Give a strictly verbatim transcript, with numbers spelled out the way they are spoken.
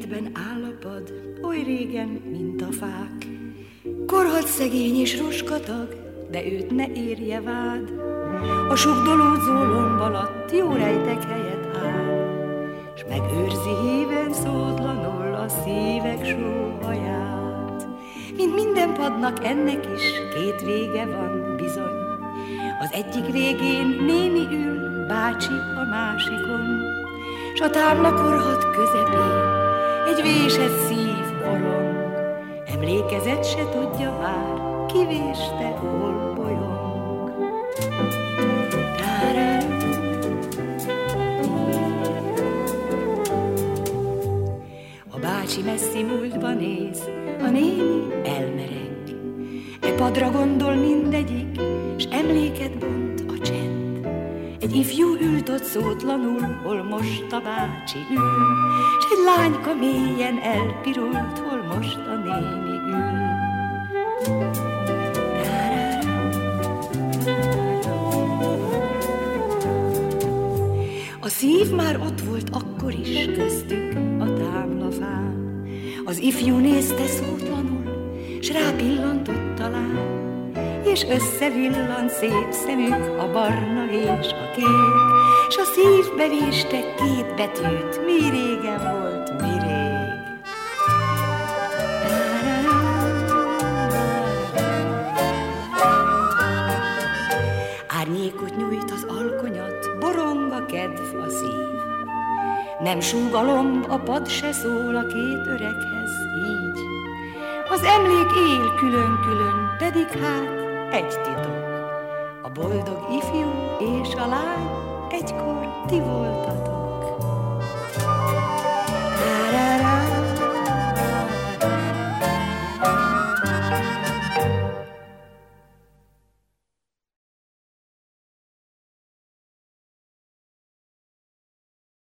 Kertben áll a pad, oly régen, mint a fák. Korhadt szegény és roskatag, de őt ne érje vád. A sugdolódzó lomb alatt jó rejtek helyet áll, s megőrzi híven szótlanul a szívek sóhaját. Mint minden padnak ennek is két vége van bizony. Az egyik végén némi ül, bácsi a másikon, s a tábla korhat közepén egy vésett szív borong. Emlékezet se tudja már, ki véste, hol bolyong. A bácsi messzi múltba néz, a néni elmereng. E padra gondol mindegyik, s emléket bont a csend. Egy ifjú ült ott szótlanul, hol most a bácsi ül, s egy lányka mélyen elpirult, hol most a néni ül. A szív már ott volt akkor is köztük a támlafán. Az ifjú nézte szótlanul, s rápillantott talán, és összevillant szép szemük a barna és a kék, s a szívbe véste két betűt, mi régen volt, mi rég. Árnyékot nyújt az alkonyat, borong a kedv, a szív. Nem súg a lomb, a pad se szól a két öreghez így. Az emlék él külön-külön, pedig hát egy titok. A boldog ifjú és a lány egykor ti voltatok.